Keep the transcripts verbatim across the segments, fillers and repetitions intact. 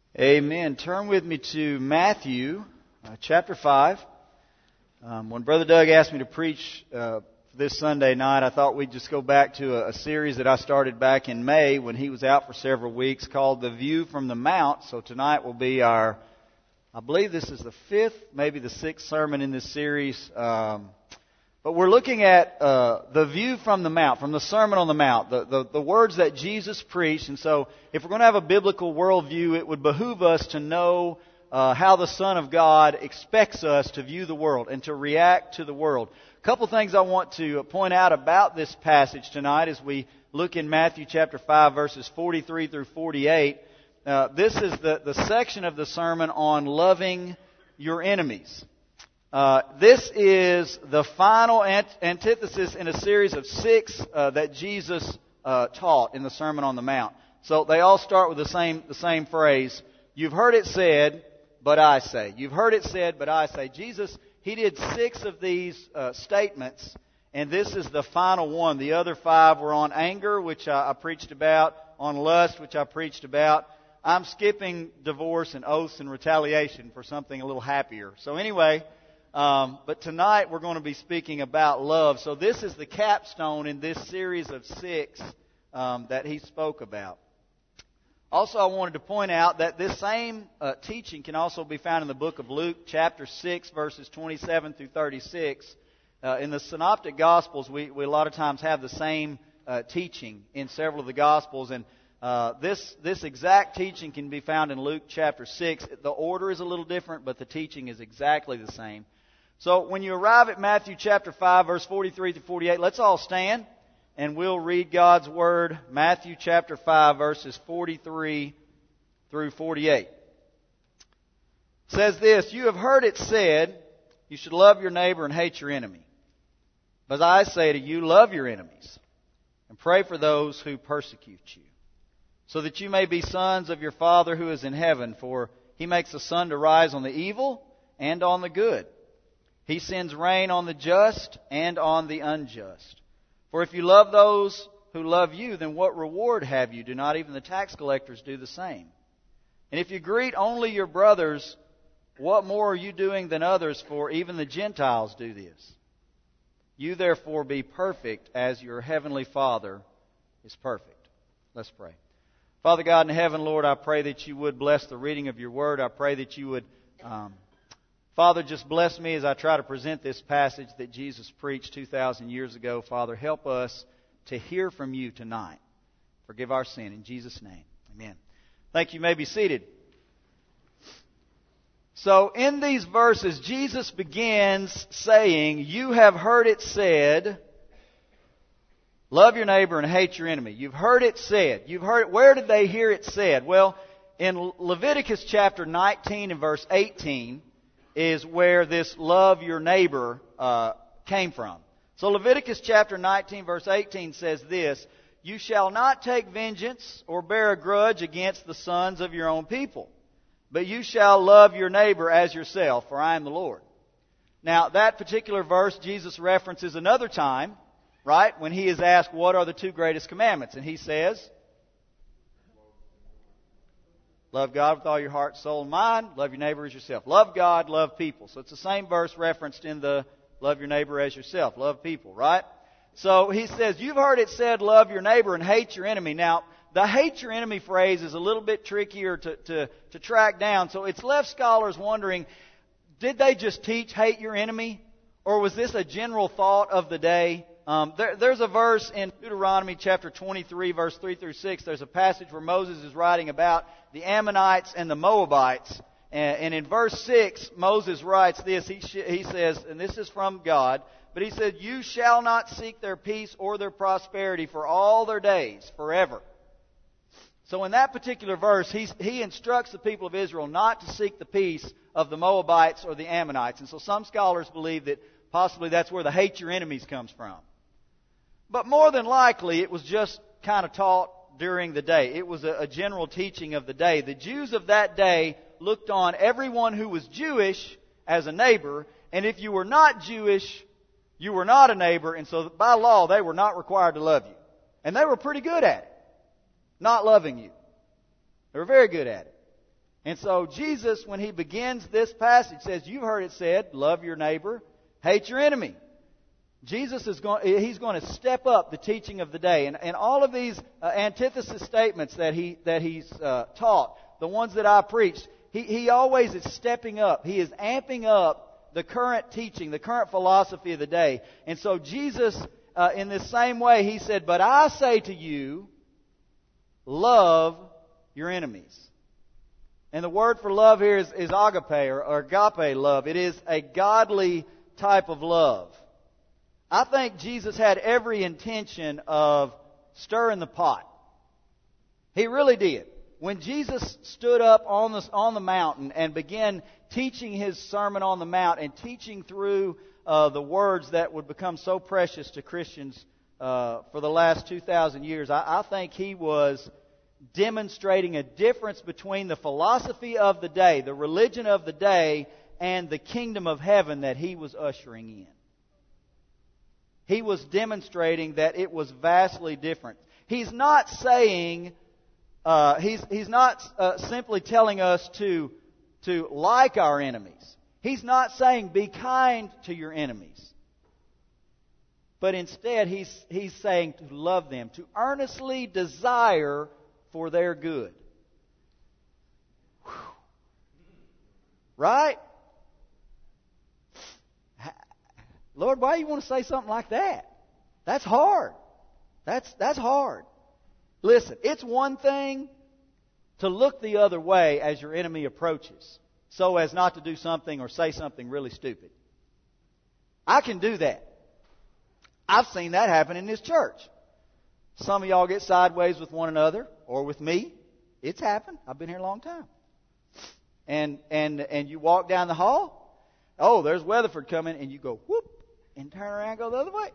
Amen. Turn with me to Matthew uh, chapter five. Um, when Brother Doug asked me to preach uh, this Sunday night, I thought we'd just go back to a, a series that I started back in May when he was out for several weeks called The View from the Mount. So tonight will be our, I believe this is the fifth, maybe the sixth sermon in this series. Um, but we're looking at uh, the view from the Mount, from the Sermon on the Mount, the, the, the words that Jesus preached. And so if we're going to have a biblical worldview, it would behoove us to know uh, how the Son of God expects us to view the world and to react to the world. A couple things I want to point out about this passage tonight as we look in Matthew chapter five, verses forty-three through forty-eight. Uh, this is the, the section of the sermon on loving your enemies. Uh, this is the final ant- antithesis in a series of six uh, that Jesus uh, taught in the Sermon on the Mount. So they all start with the same the same phrase. You've heard it said, but I say. You've heard it said, but I say. Jesus, He did six of these uh, statements, and this is the final one. The other five were on anger, which I, I preached about, on lust, which I preached about. I'm skipping divorce and oaths and retaliation for something a little happier. So anyway... Um, but tonight we're going to be speaking about love. So this is the capstone in this series of six um, that he spoke about. Also, I wanted to point out that this same uh, teaching can also be found in the book of Luke, chapter six, verses twenty-seven through thirty-six. Uh, in the Synoptic Gospels, we, we a lot of times have the same uh, teaching in several of the Gospels, and uh, this this exact teaching can be found in Luke chapter six. The order is a little different, but the teaching is exactly the same. So when you arrive at Matthew chapter five, verse forty-three to forty-eight, let's all stand and we'll read God's Word. Matthew chapter five, verses forty-three through forty-eight. It says this, You have heard it said, you should love your neighbor and hate your enemy. But I say to you, love your enemies and pray for those who persecute you, so that you may be sons of your Father who is in heaven, for He makes the sun to rise on the evil and on the good. He sends rain on the just and on the unjust. For if you love those who love you, then what reward have you? Do not even the tax collectors do the same? And if you greet only your brothers, what more are you doing than others? For even the Gentiles do this. You therefore be perfect as your heavenly Father is perfect. Let's pray. Father God in heaven, Lord, I pray that you would bless the reading of your word. I pray that you would... Um, Father, just bless me as I try to present this passage that Jesus preached two thousand years ago. Father, help us to hear from you tonight. Forgive our sin. In Jesus' name, amen. Thank you. You may be seated. So in these verses, Jesus begins saying, You have heard it said, love your neighbor and hate your enemy. You've heard it said. You've heard. Where did they hear it said? Well, in Leviticus chapter nineteen and verse eighteen... is where this love your neighbor uh, came from. So Leviticus chapter nineteen verse eighteen says this, You shall not take vengeance or bear a grudge against the sons of your own people, but you shall love your neighbor as yourself, for I am the Lord. Now that particular verse Jesus references another time, right, when he is asked what are the two greatest commandments, and he says, Love God with all your heart, soul, and mind. Love your neighbor as yourself. Love God, love people. So it's the same verse referenced in the love your neighbor as yourself. Love people, right? So he says, you've heard it said, love your neighbor and hate your enemy. Now, the hate your enemy phrase is a little bit trickier to, to, to track down. So it's left scholars wondering, did they just teach hate your enemy? Or was this a general thought of the day? Um, there, there's a verse in Deuteronomy chapter twenty-three, verse three through six. There's a passage where Moses is writing about the Ammonites and the Moabites. And, and in verse six, Moses writes this. He, sh- he says, and this is from God, but he said, You shall not seek their peace or their prosperity for all their days, forever. So in that particular verse, he's, he instructs the people of Israel not to seek the peace of the Moabites or the Ammonites. And so some scholars believe that possibly that's where the hate your enemies comes from. But more than likely, it was just kind of taught during the day. It was a, a general teaching of the day. The Jews of that day looked on everyone who was Jewish as a neighbor, and if you were not Jewish, you were not a neighbor, and so by law, they were not required to love you. And they were pretty good at it, not loving you. They were very good at it. And so Jesus, when He begins this passage, says, you've heard it said, love your neighbor, hate your enemy. Jesus is going, He's going to step up the teaching of the day. And, and all of these uh, antithesis statements that, he, that He's uh, taught, the ones that I preached, he, he always is stepping up. He is amping up the current teaching, the current philosophy of the day. And so Jesus, uh, in this same way, He said, but I say to you, love your enemies. And the word for love here is, is agape or, or agape love. It is a godly type of love. I think Jesus had every intention of stirring the pot. He really did. When Jesus stood up on the, on the mountain and began teaching His Sermon on the Mount and teaching through uh, the words that would become so precious to Christians uh, for the last two thousand years, I, I think He was demonstrating a difference between the philosophy of the day, the religion of the day, and the kingdom of heaven that He was ushering in. He was demonstrating that it was vastly different. He's not saying, uh, he's, he's not uh, simply telling us to, to like our enemies. He's not saying be kind to your enemies. But instead, he's, he's saying to love them, to earnestly desire for their good. Whew. Right? Lord, why do you want to say something like that? That's hard. That's, that's hard. Listen, it's one thing to look the other way as your enemy approaches, so as not to do something or say something really stupid. I can do that. I've seen that happen in this church. Some of y'all get sideways with one another or with me. It's happened. I've been here a long time. And and and you walk down the hall. Oh, there's Weatherford coming, and you go whoop and turn around and go the other way.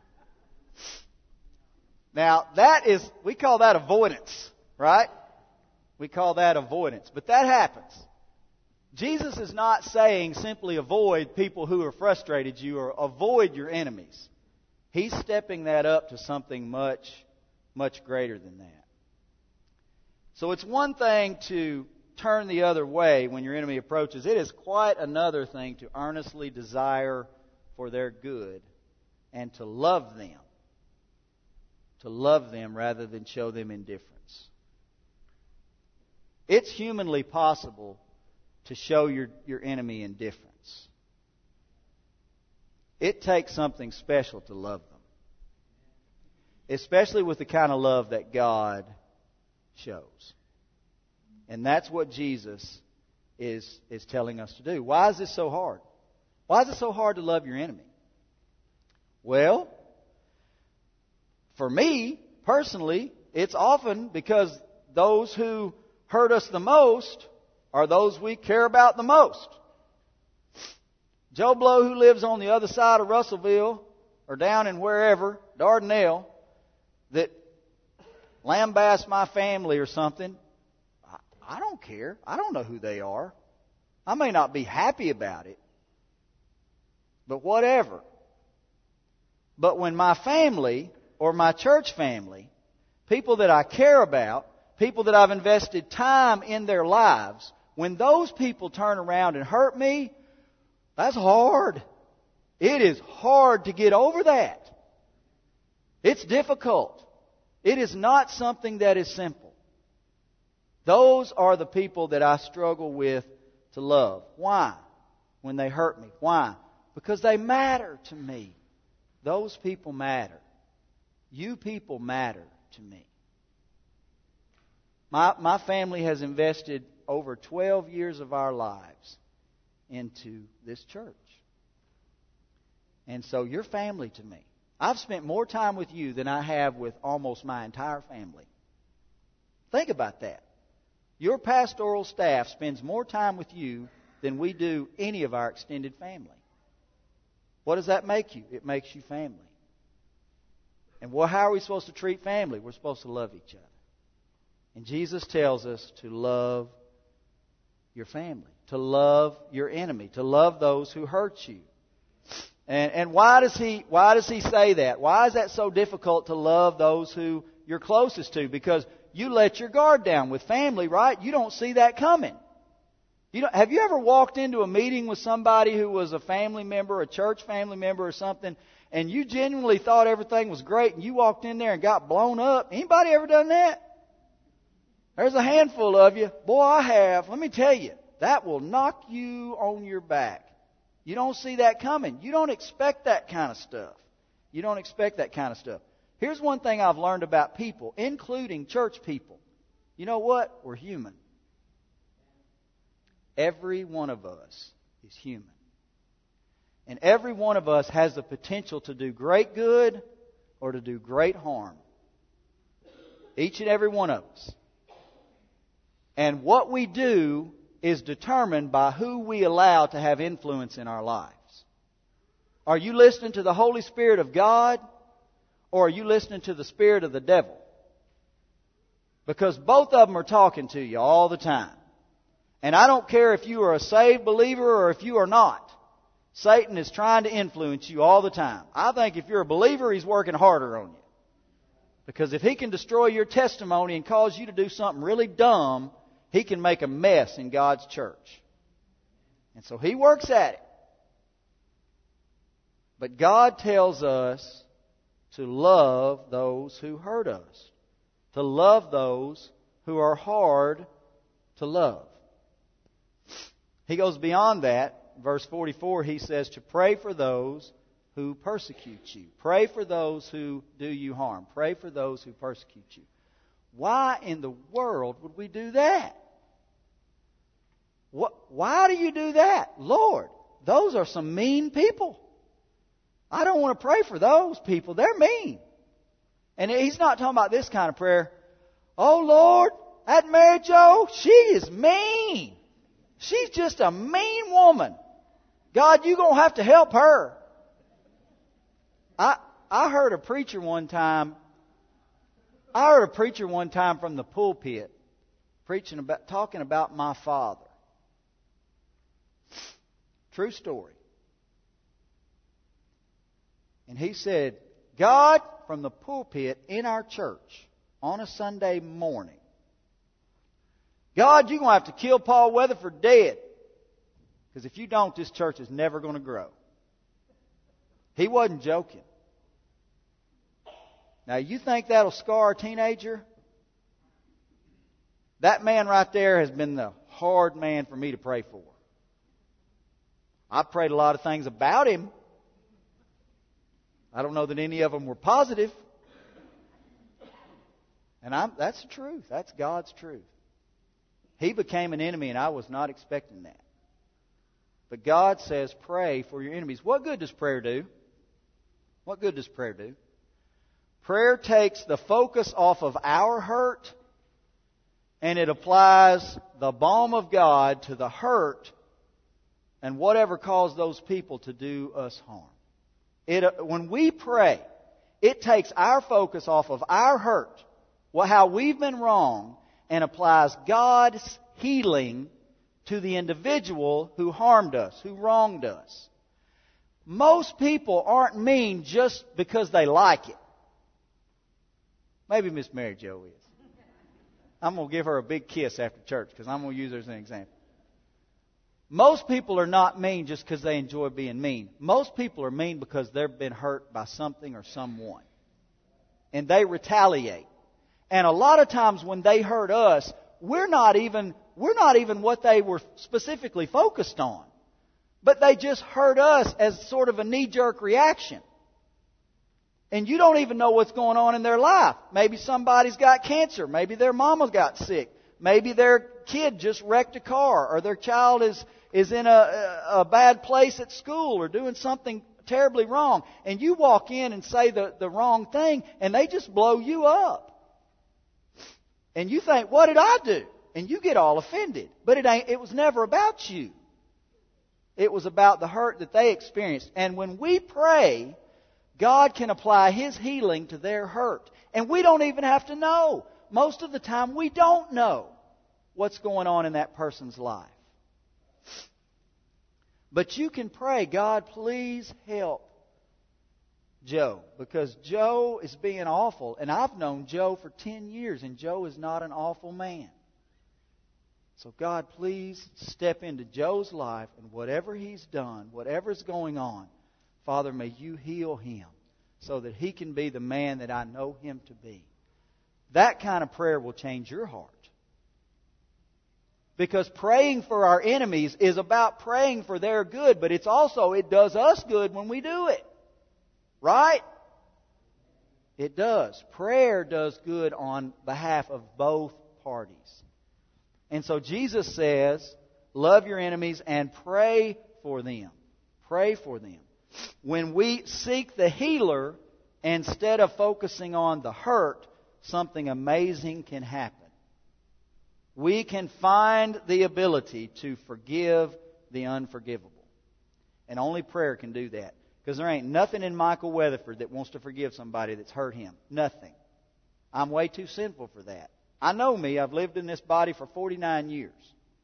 Now that is, we call that avoidance, right? We call that avoidance, but that happens. Jesus is not saying simply avoid people who have frustrated you or avoid your enemies. He's stepping that up to something much, much greater than that. So it's one thing to turn the other way when your enemy approaches. It is quite another thing to earnestly desire for their good and to love them. To love them rather than show them indifference. It's humanly possible to show your, your enemy indifference. It takes something special to love them. Especially with the kind of love that God shows. And that's what Jesus is, is telling us to do. Why is this so hard? Why is it so hard to love your enemy? Well, for me, personally, it's often because those who hurt us the most are those we care about the most. Joe Blow, who lives on the other side of Russellville or down in wherever, Dardanelle, that lambasts my family or something, I don't care. I don't know who they are. I may not be happy about it, but whatever. But when my family or my church family, people that I care about, people that I've invested time in their lives, when those people turn around and hurt me, that's hard. It is hard to get over that. It's difficult. It is not something that is simple. Those are the people that I struggle with to love. Why? When they hurt me. Why? Because they matter to me. Those people matter. You people matter to me. My, my family has invested over twelve years of our lives into this church. And so you're family to me. I've spent more time with you than I have with almost my entire family. Think about that. Your pastoral staff spends more time with you than we do any of our extended family. What does that make you? It makes you family. And well, how are we supposed to treat family? We're supposed to love each other. And Jesus tells us to love your family, to love your enemy, to love those who hurt you. And, and why does he why does he say that? Why is that so difficult to love those who you're closest to? Because you let your guard down with family, right? You don't see that coming. You know, have you ever walked into a meeting with somebody who was a family member, a church family member or something, and you genuinely thought everything was great, and you walked in there and got blown up? Anybody ever done that? There's a handful of you. Boy, I have. Let me tell you, that will knock you on your back. You don't see that coming. You don't expect that kind of stuff. You don't expect that kind of stuff. Here's one thing I've learned about people, including church people. You know what? We're human. Every one of us is human. And every one of us has the potential to do great good or to do great harm. Each and every one of us. And what we do is determined by who we allow to have influence in our lives. Are you listening to the Holy Spirit of God, or are you listening to the spirit of the devil? Because both of them are talking to you all the time. And I don't care if you are a saved believer or if you are not. Satan is trying to influence you all the time. I think if you're a believer, he's working harder on you. Because if he can destroy your testimony and cause you to do something really dumb, he can make a mess in God's church. And so he works at it. But God tells us to love those who hurt us. To love those who are hard to love. He goes beyond that. Verse forty-four, he says to pray for those who persecute you. Pray for those who do you harm. Pray for those who persecute you. Why in the world would we do that? What, why do you do that? Lord, those are some mean people. I don't want to pray for those people. They're mean. And he's not talking about this kind of prayer. Oh, Lord, that Mary Jo, she is mean. She's just a mean woman. God, you're going to have to help her. I I heard a preacher one time. I heard a preacher one time from the pulpit preaching about, talking about my father. True story. And he said, God, from the pulpit in our church on a Sunday morning, God, you're going to have to kill Paul Weatherford dead. Because if you don't, this church is never going to grow. He wasn't joking. Now, you think that'll scar a teenager? That man right there has been the hard man for me to pray for. I've prayed a lot of things about him. I don't know that any of them were positive. And I'm, that's the truth. That's God's truth. He became an enemy, and I was not expecting that. But God says, pray for your enemies. What good does prayer do? What good does prayer do? Prayer takes the focus off of our hurt, and it applies the balm of God to the hurt and whatever caused those people to do us harm. It, when we pray, it takes our focus off of our hurt, how we've been wrong, and applies God's healing to the individual who harmed us, who wronged us. Most people aren't mean just because they like it. Maybe Miss Mary Jo is. I'm going to give her a big kiss after church because I'm going to use her as an example. Most people are not mean just because they enjoy being mean. Most people are mean because they've been hurt by something or someone. And they retaliate. And a lot of times when they hurt us, we're not even we're not even what they were specifically focused on. But they just hurt us as sort of a knee-jerk reaction. And you don't even know what's going on in their life. Maybe somebody's got cancer. Maybe their mama got sick. Maybe their kid just wrecked a car. Or their child is, is in a, a bad place at school or doing something terribly wrong. And you walk in and say the, the wrong thing and they just blow you up. And you think, what did I do? And you get all offended. But it ain't, it was never about you. It was about the hurt that they experienced. And when we pray, God can apply His healing to their hurt. And we don't even have to know. Most of the time we don't know what's going on in that person's life. But you can pray, God, please help Joe. Because Joe is being awful. And I've known Joe for ten years, and Joe is not an awful man. So God, please step into Joe's life, and whatever he's done, whatever's going on, Father, may you heal him so that he can be the man that I know him to be. That kind of prayer will change your heart. Because praying for our enemies is about praying for their good, but it's also, it does us good when we do it. Right? It does. Prayer does good on behalf of both parties. And so Jesus says, love your enemies and pray for them. Pray for them. When we seek the healer, instead of focusing on the hurt, something amazing can happen. We can find the ability to forgive the unforgivable. And only prayer can do that. Because there ain't nothing in Michael Weatherford that wants to forgive somebody that's hurt him. Nothing. I'm way too sinful for that. I know me. I've lived in this body for forty-nine years.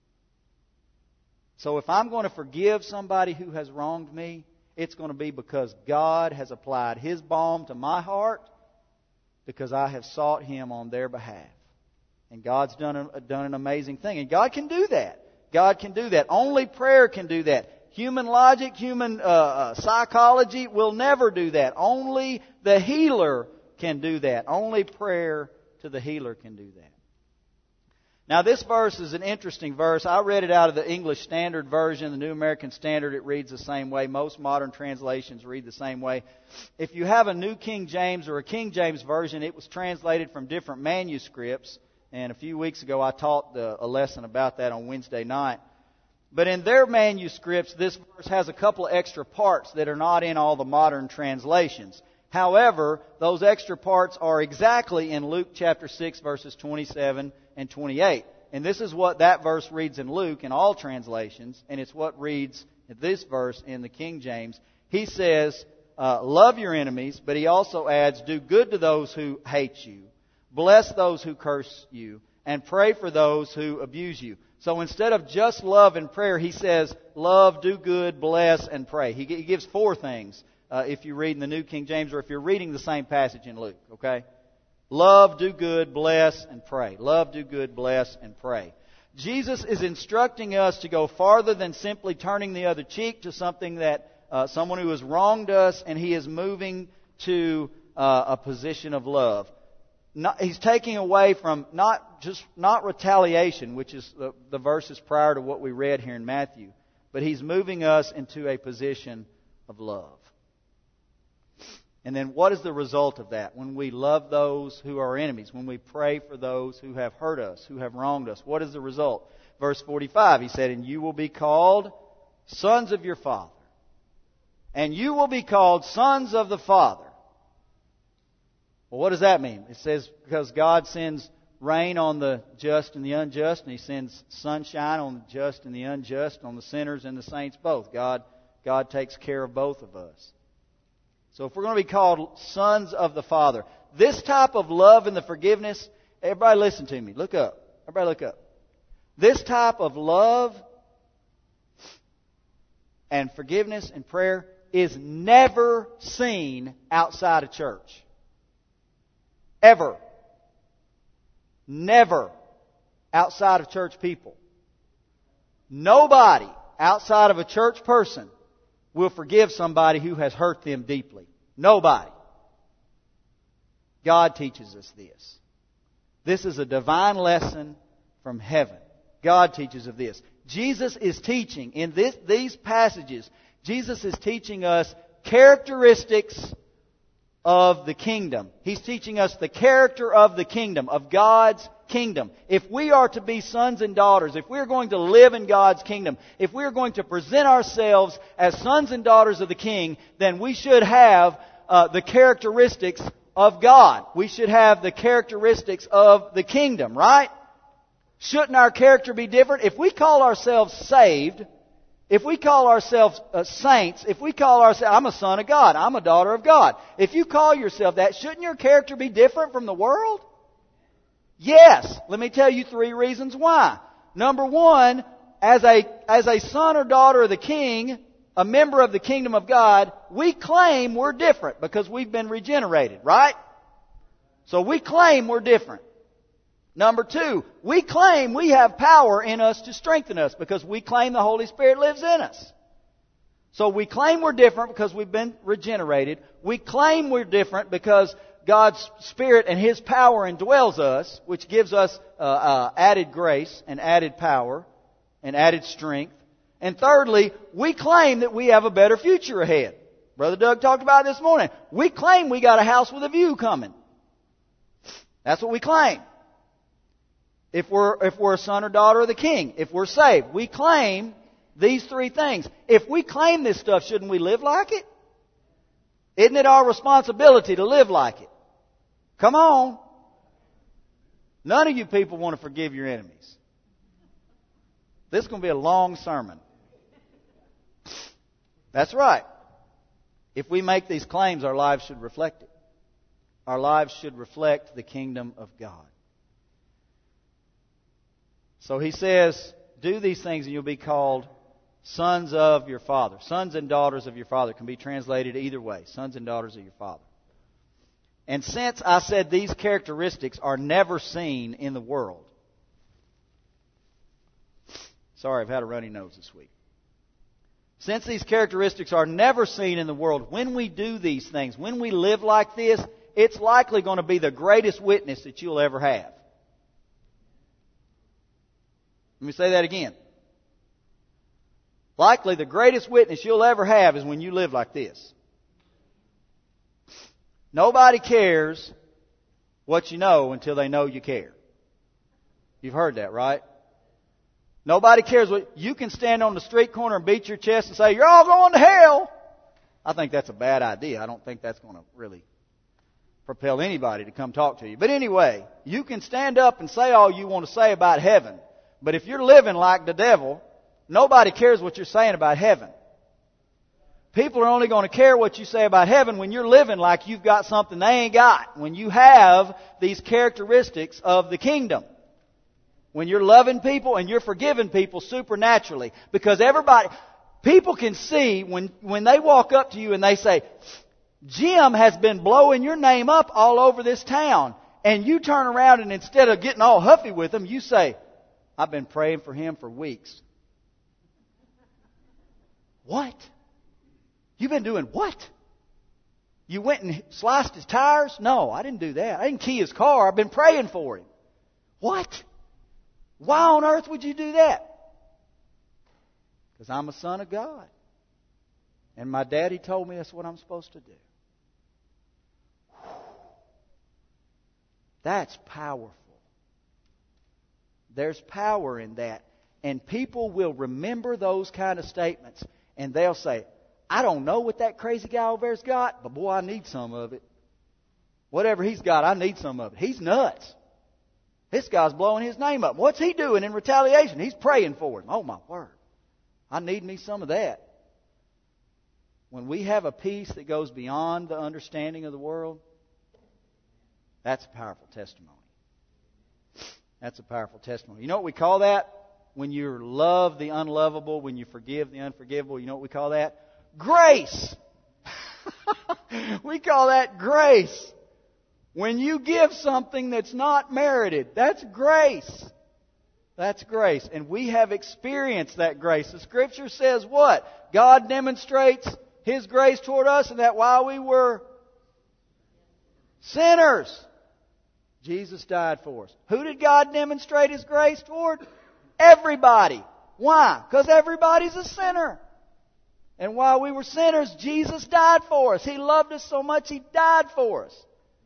So if I'm going to forgive somebody who has wronged me, it's going to be because God has applied His balm to my heart, because I have sought Him on their behalf. And God's done, a, done an amazing thing. And God can do that. God can do that. Only prayer can do that. Human logic, human uh, uh, psychology will never do that. Only the healer can do that. Only prayer to the healer can do that. Now this verse is an interesting verse. I read it out of the English Standard Version, the New American Standard. It reads the same way. Most modern translations read the same way. If you have a New King James or a King James Version, it was translated from different manuscripts. And a few weeks ago I taught the, a lesson about that on Wednesday night. But in their manuscripts, this verse has a couple of extra parts that are not in all the modern translations. However, those extra parts are exactly in Luke chapter six, verses twenty-seven and twenty-eight. And this is what that verse reads in Luke in all translations, and it's what reads this verse in the King James. He says, uh, love your enemies, but he also adds, do good to those who hate you, bless those who curse you, and pray for those who abuse you. So instead of just love and prayer, he says, love, do good, bless, and pray. He, he gives four things. Uh, if you read in the New King James, or if you're reading the same passage in Luke, okay? Love, do good, bless, and pray. Love, do good, bless, and pray. Jesus is instructing us to go farther than simply turning the other cheek to something that, uh, someone who has wronged us, and He is moving to uh, a position of love. Not, he's taking away from not just, not retaliation, which is the, the verses prior to what we read here in Matthew, but He's moving us into a position of love. And then what is the result of that? When we love those who are enemies, when we pray for those who have hurt us, who have wronged us, what is the result? Verse forty-five, he said, and you will be called sons of your Father. And you will be called sons of the Father. Well, what does that mean? It says because God sends rain on the just and the unjust, and He sends sunshine on the just and the unjust, on the sinners and the saints both. God, God takes care of both of us. So if we're going to be called sons of the Father, this type of love and the forgiveness, everybody listen to me. Look up. Everybody look up. This type of love and forgiveness and prayer is never seen outside of church. Ever. Never outside of church people. Nobody outside of a church person will forgive somebody who has hurt them deeply. Nobody. God teaches us this. This is a divine lesson from heaven. God teaches of this. Jesus is teaching in this, these passages. Jesus is teaching us characteristics of the kingdom. He's teaching us the character of the kingdom, of God's kingdom. If we are to be sons and daughters, if we're going to live in God's kingdom, if we're going to present ourselves as sons and daughters of the King, then we should have uh, the characteristics of God. We should have the characteristics of the kingdom, right? Shouldn't our character be different? If we call ourselves saved, if we call ourselves uh, saints, if we call ourselves, I'm a son of God, I'm a daughter of God. If you call yourself that, shouldn't your character be different from the world? Yes. Let me tell you three reasons why. Number one, as a, as a son or daughter of the King, a member of the kingdom of God, we claim we're different because we've been regenerated, right? So we claim we're different. Number two, we claim we have power in us to strengthen us because we claim the Holy Spirit lives in us. So we claim we're different because we've been regenerated. We claim we're different because God's Spirit and His power indwells us, which gives us uh, uh, added grace and added power and added strength. And thirdly, we claim that we have a better future ahead. Brother Doug talked about it this morning. We claim we got a house with a view coming. That's what we claim. If we're, if we're a son or daughter of the King, if we're saved, we claim these three things. If we claim this stuff, shouldn't we live like it? Isn't it our responsibility to live like it? Come on. None of you people want to forgive your enemies. This is going to be a long sermon. That's right. If we make these claims, our lives should reflect it. Our lives should reflect the kingdom of God. So he says, do these things and you'll be called sons of your Father. Sons and daughters of your Father can be translated either way. Sons and daughters of your Father. And since I said these characteristics are never seen in the world. Sorry, I've had a runny nose this week. Since these characteristics are never seen in the world, when we do these things, when we live like this, it's likely going to be the greatest witness that you'll ever have. Let me say that again. Likely the greatest witness you'll ever have is when you live like this. Nobody cares what you know until they know you care. You've heard that, right? Nobody cares what... You can stand on the street corner and beat your chest and say, you're all going to hell. I think that's a bad idea. I don't think that's going to really propel anybody to come talk to you. But anyway, you can stand up and say all you want to say about heaven. But if you're living like the devil, nobody cares what you're saying about heaven. People are only going to care what you say about heaven when you're living like you've got something they ain't got. When you have these characteristics of the kingdom. When you're loving people and you're forgiving people supernaturally. Because everybody, people can see when, when they walk up to you and they say, Jim has been blowing your name up all over this town. And you turn around and instead of getting all huffy with them, you say, I've been praying for him for weeks. What? You've been doing what? You went and sliced his tires? No, I didn't do that. I didn't key his car. I've been praying for him. What? Why on earth would you do that? Because I'm a son of God. And my daddy told me that's what I'm supposed to do. That's powerful. There's power in that. And people will remember those kind of statements. And they'll say, I don't know what that crazy guy over there's got, but boy, I need some of it. Whatever he's got, I need some of it. He's nuts. This guy's blowing his name up. What's he doing in retaliation? He's praying for him. Oh, my word. I need me some of that. When we have a peace that goes beyond the understanding of the world, that's a powerful testimony. That's a powerful testimony. You know what we call that? When you love the unlovable, when you forgive the unforgivable, you know what we call that? Grace! We call that grace. When you give something that's not merited, that's grace. That's grace. And we have experienced that grace. The Scripture says what? God demonstrates His grace toward us, and that while we were sinners, Jesus died for us. Who did God demonstrate His grace toward? Everybody. Why? Because everybody's a sinner. And while we were sinners, Jesus died for us. He loved us so much, He died for us.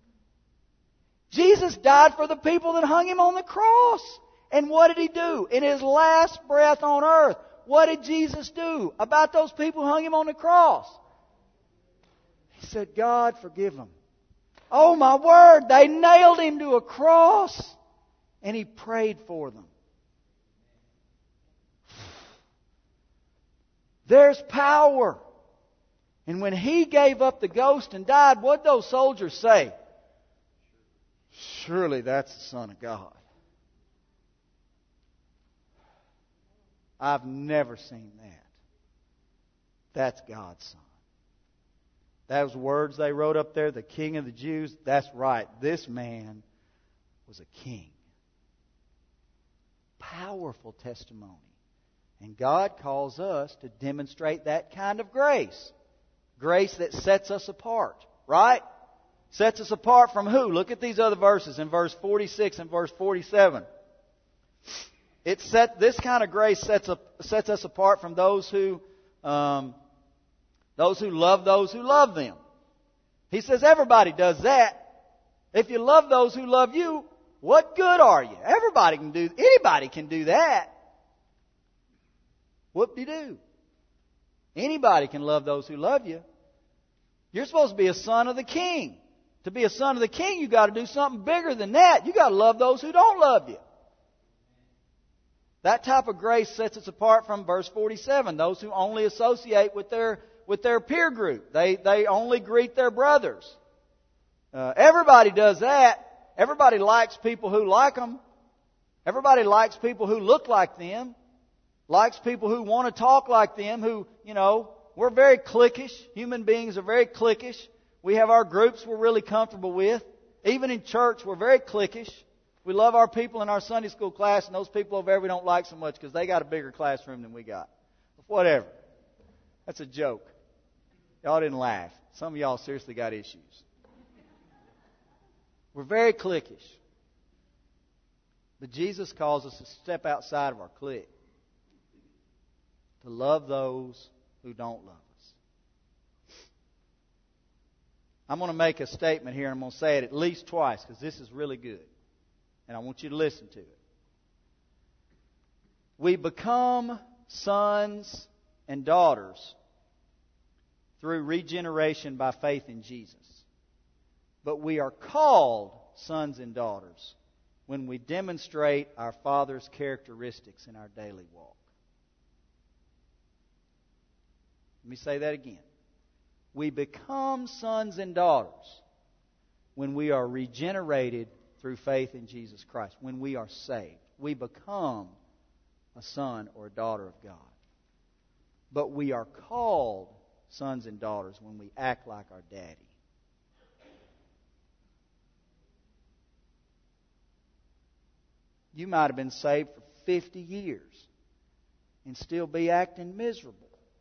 Jesus died for the people that hung Him on the cross. And what did He do? In His last breath on earth, what did Jesus do about those people who hung Him on the cross? He said, God, forgive them. Oh my word, they nailed Him to a cross. And He prayed for them. There's power. And when He gave up the ghost and died, what did those soldiers say? Surely that's the Son of God. I've never seen that. That's God's Son. Those words they wrote up there, the King of the Jews, that's right. This man was a king. powerful testimony. And God calls us to demonstrate that kind of grace. Grace that sets us apart, right? Sets us apart from who? Look at these other verses in verse forty-six and verse forty-seven. It set, this kind of grace sets, up, sets us apart from those who, um, those who love those who love them. He says everybody does that. If you love those who love you, what good are you? Everybody can do, anybody can do that. Whoop-de-doo. Anybody can love those who love you. You're supposed to be a son of the King. To be a son of the King, you've got to do something bigger than that. You've got to love those who don't love you. That type of grace sets us apart from verse forty-seven, those who only associate with their with their peer group. They they only greet their brothers. Uh, everybody does that. Everybody likes people who like them. Everybody likes people who look like them. Likes people who want to talk like them, who, you know, we're very cliquish. Human beings are very cliquish. We have our groups we're really comfortable with. Even in church, we're very cliquish. We love our people in our Sunday school class, and those people over there we don't like so much because they got a bigger classroom than we got. But whatever. That's a joke. Y'all didn't laugh. Some of y'all seriously got issues. We're very cliquish. But Jesus calls us to step outside of our clique. To love those who don't love us. I'm going to make a statement here, and I'm going to say it at least twice because this is really good. And I want you to listen to it. We become sons and daughters through regeneration by faith in Jesus. But we are called sons and daughters when we demonstrate our Father's characteristics in our daily walk. Let me say that again. We become sons and daughters when we are regenerated through faith in Jesus Christ. When we are saved, we become a son or a daughter of God. But we are called sons and daughters when we act like our daddy. You might have been saved for fifty years and still be acting miserable.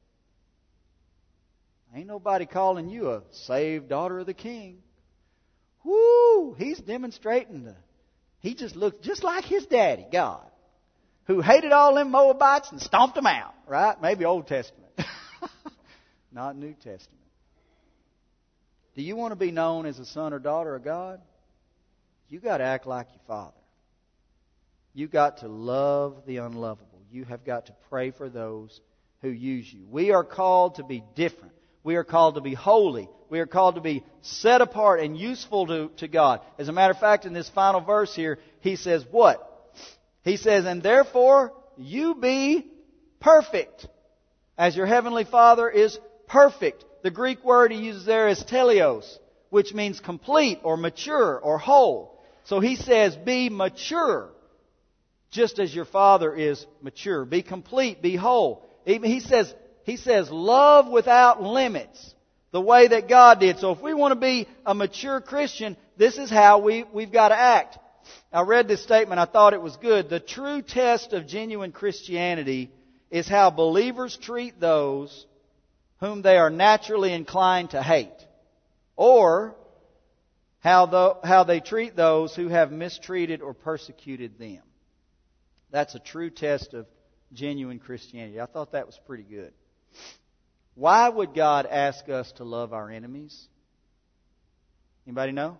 Ain't nobody calling you a saved daughter of the King. Whoo! He's demonstrating the... He just looked just like his daddy, God, who hated all them Moabites and stomped them out, right? Maybe Old Testament. Not New Testament. Do you want to be known as a son or daughter of God? You got to act like your Father. You've got to love the unlovable. You have got to pray for those who use you. We are called to be different. We are called to be holy. We are called to be set apart and useful to, to God. As a matter of fact, in this final verse here, he says what? He says, and therefore you be perfect, as your heavenly Father is perfect. The Greek word he uses there is teleos, which means complete or mature or whole. So he says, be mature, just as your Father is mature. Be complete, be whole. He says, He says, love without limits, the way that God did. So if we want to be a mature Christian, this is how we, we've got to act. I read this statement. I thought it was good. The true test of genuine Christianity is how believers treat those whom they are naturally inclined to hate, or how, the, how they treat those who have mistreated or persecuted them. That's a true test of genuine Christianity. I thought that was pretty good. Why would God ask us to love our enemies? Anybody know?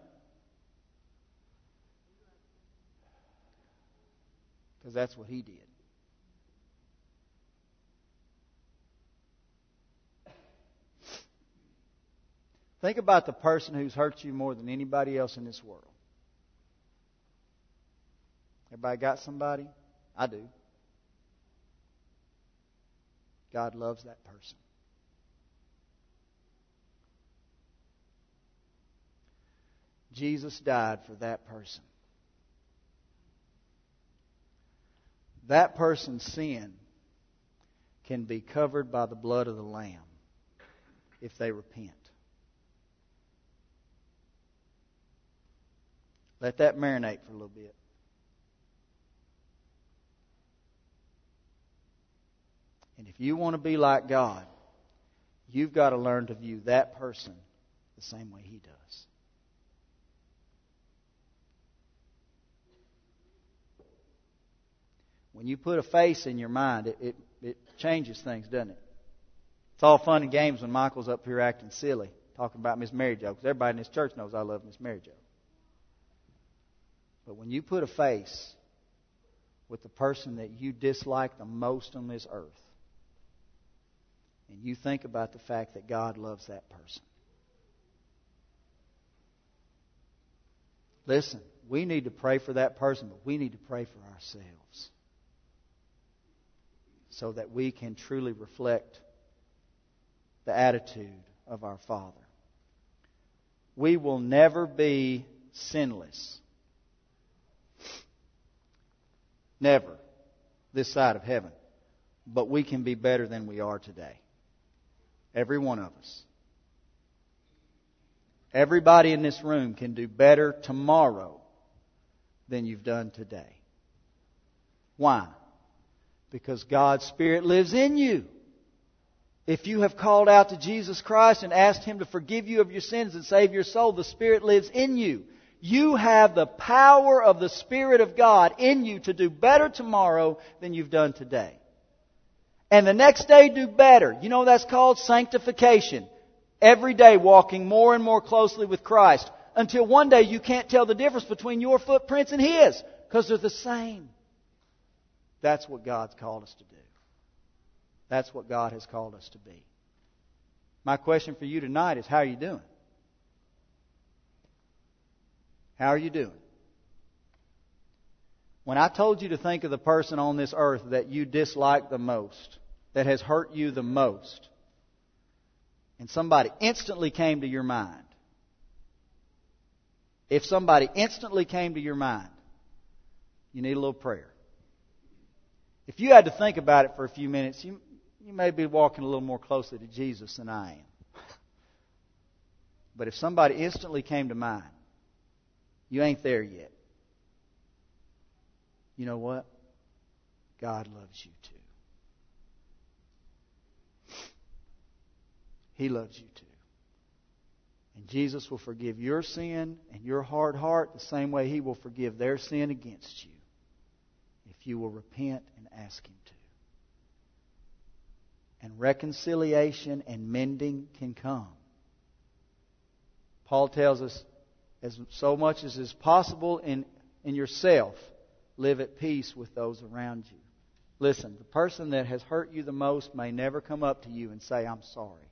Because that's what He did. Think about the person who's hurt you more than anybody else in this world. Everybody got somebody? I do. God loves that person. Jesus died for that person. That person's sin can be covered by the blood of the Lamb if they repent. Let that marinate for a little bit. you want to be like God, you've got to learn to view that person the same way He does. When you put a face in your mind, it, it, it changes things, doesn't it? It's all fun and games when Michael's up here acting silly, talking about Miss Mary Jo, because everybody in this church knows I love Miss Mary Jo. But when you put a face with the person that you dislike the most on this earth, and you think about the fact that God loves that person. Listen, we need to pray for that person, but we need to pray for ourselves so that we can truly reflect the attitude of our Father. We will never be sinless. Never. This side of heaven. But we can be better than we are today. Every one of us. Everybody in this room can do better tomorrow than you've done today. Why? Because God's Spirit lives in you. If you have called out to Jesus Christ and asked Him to forgive you of your sins and save your soul, the Spirit lives in you. You have the power of the Spirit of God in you to do better tomorrow than you've done today. And the next day do better. You know that's called sanctification. Every day walking more and more closely with Christ. Until one day you can't tell the difference between your footprints and His. Because they're the same. That's what God's called us to do. That's what God has called us to be. My question for you tonight is, how are you doing? How are you doing? When I told you to think of the person on this earth that you dislike the most, that has hurt you the most, and somebody instantly came to your mind, if somebody instantly came to your mind, you need a little prayer. If you had to think about it for a few minutes, you, you may be walking a little more closely to Jesus than I am. But if somebody instantly came to mind, you ain't there yet. You know what? God loves you too. He loves you too. And Jesus will forgive your sin and your hard heart the same way He will forgive their sin against you, if you will repent and ask Him to. And reconciliation and mending can come. Paul tells us, as so much as is possible in, in yourself, live at peace with those around you. Listen, the person that has hurt you the most may never come up to you and say, I'm sorry.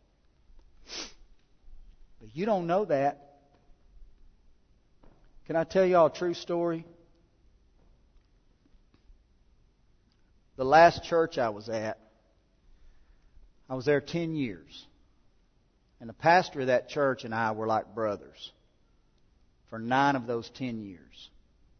But you don't know that. Can I tell you all a true story? The last church I was at, I was there ten years. And the pastor of that church and I were like brothers for nine of those ten years.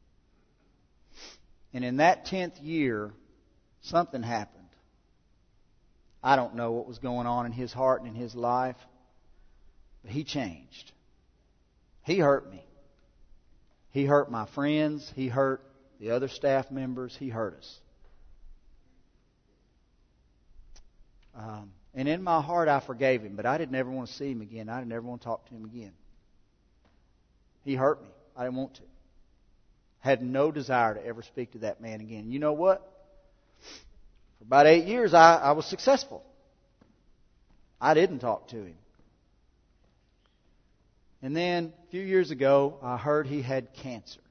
And in that tenth year, something happened. I don't know what was going on in his heart and in his life, but he changed. He hurt me. He hurt my friends. He hurt the other staff members. He hurt us. Um, and in my heart, I forgave him, but I didn't ever want to see him again. I didn't ever want to talk to him again. He hurt me. I didn't want to. Had no desire to ever speak to that man again. You know what? For about eight years, I, I was successful. I didn't talk to him. And then, a few years ago, I heard he had cancer.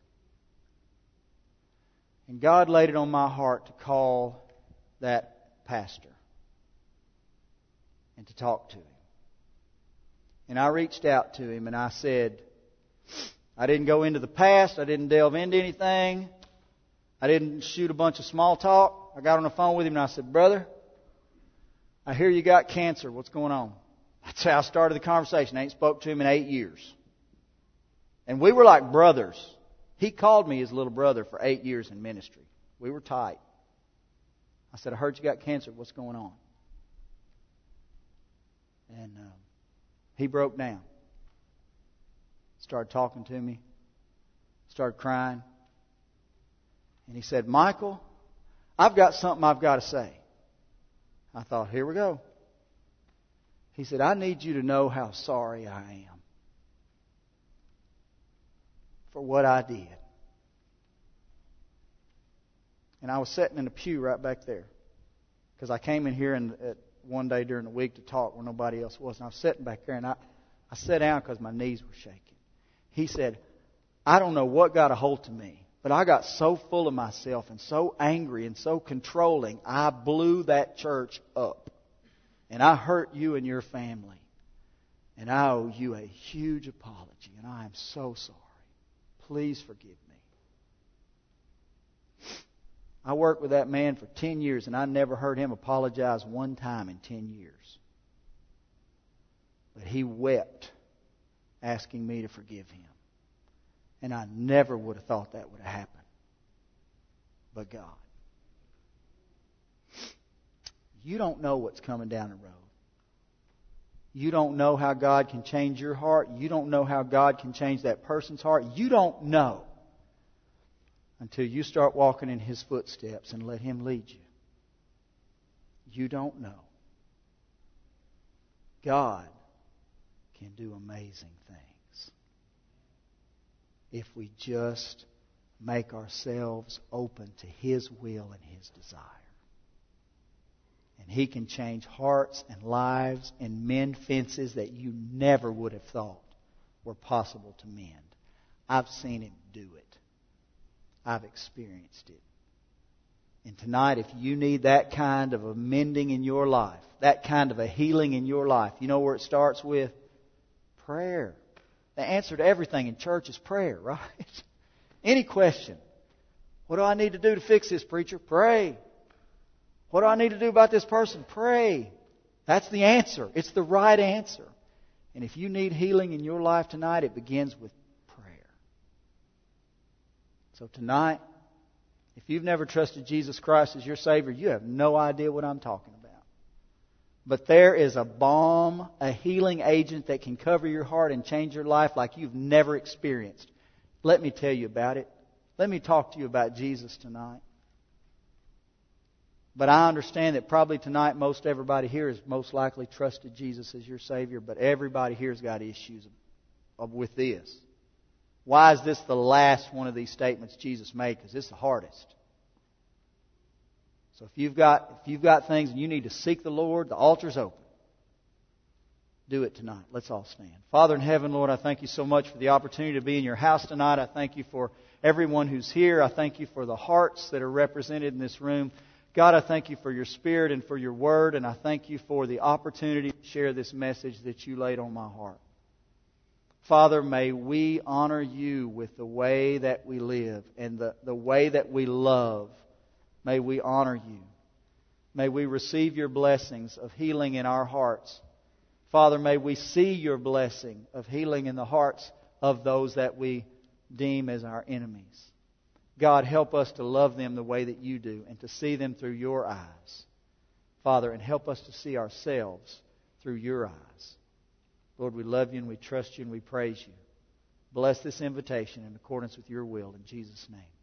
And God laid it on my heart to call that pastor and to talk to him. And I reached out to him and I said, I didn't go into the past. I didn't delve into anything. I didn't shoot a bunch of small talk. I got on the phone with him and I said, brother, I hear you got cancer. What's going on? That's how I started the conversation. I ain't spoke to him in eight years. And we were like brothers. He called me his little brother for eight years in ministry. We were tight. I said, I heard you got cancer. What's going on? And um, he broke down. Started talking to me. Started crying. And he said, Michael, I've got something I've got to say. I thought, here we go. He said, I need you to know how sorry I am for what I did. And I was sitting in a pew right back there. Because I came in here and, uh, one day during the week to talk where nobody else was. And I was sitting back there and I, I sat down because my knees were shaking. He said, I don't know what got a hold to me, but I got so full of myself and so angry and so controlling, I blew that church up. And I hurt you and your family. And I owe you a huge apology. And I am so sorry. Please forgive me. I worked with that man for ten years, and I never heard him apologize one time in ten years. But he wept asking me to forgive him. And I never would have thought that would have happened. But God. You don't know what's coming down the road. You don't know how God can change your heart. You don't know how God can change that person's heart. You don't know until you start walking in His footsteps and let Him lead you. You don't know. God can do amazing things if we just make ourselves open to His will and His desire. And He can change hearts and lives and mend fences that you never would have thought were possible to mend. I've seen Him do it. I've experienced it. And tonight, if you need that kind of a mending in your life, that kind of a healing in your life, you know where it starts with? Prayer. The answer to everything in church is prayer, right? Any question. What do I need to do to fix this, preacher? Pray. What do I need to do about this person? Pray. That's the answer. It's the right answer. And if you need healing in your life tonight, it begins with prayer. So tonight, if you've never trusted Jesus Christ as your Savior, you have no idea what I'm talking about. But there is a balm, a healing agent that can cover your heart and change your life like you've never experienced. Let me tell you about it. Let me talk to you about Jesus tonight. But I understand that probably tonight most everybody here has most likely trusted Jesus as your Savior, but everybody here has got issues with this. Why is this the last one of these statements Jesus made? Because it's the hardest. So if you've got if you've got things and you need to seek the Lord, the altar's open. Do it tonight. Let's all stand. Father in heaven, Lord, I thank you so much for the opportunity to be in your house tonight. I thank you for everyone who's here. I thank you for the hearts that are represented in this room. God, I thank you for your Spirit and for your Word, and I thank you for the opportunity to share this message that you laid on my heart. Father, may we honor you with the way that we live and the, the way that we love. May we honor you. May we receive your blessings of healing in our hearts. Father, may we see your blessing of healing in the hearts of those that we deem as our enemies. God, help us to love them the way that you do and to see them through your eyes. Father, and help us to see ourselves through your eyes. Lord, we love you and we trust you and we praise you. Bless this invitation in accordance with your will. In Jesus' name.